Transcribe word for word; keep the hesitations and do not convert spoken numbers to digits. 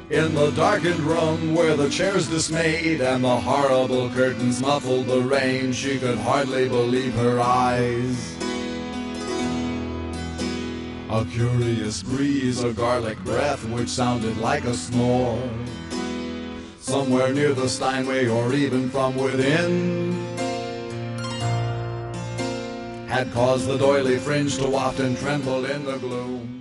In the darkened room where the chairs dismayed and the horrible curtains muffled the rain, she could hardly believe her eyes. A curious breeze, a garlic breath which sounded like a snore, somewhere near the Steinway or even from within, had caused the doily fringe to waft and tremble in the gloom.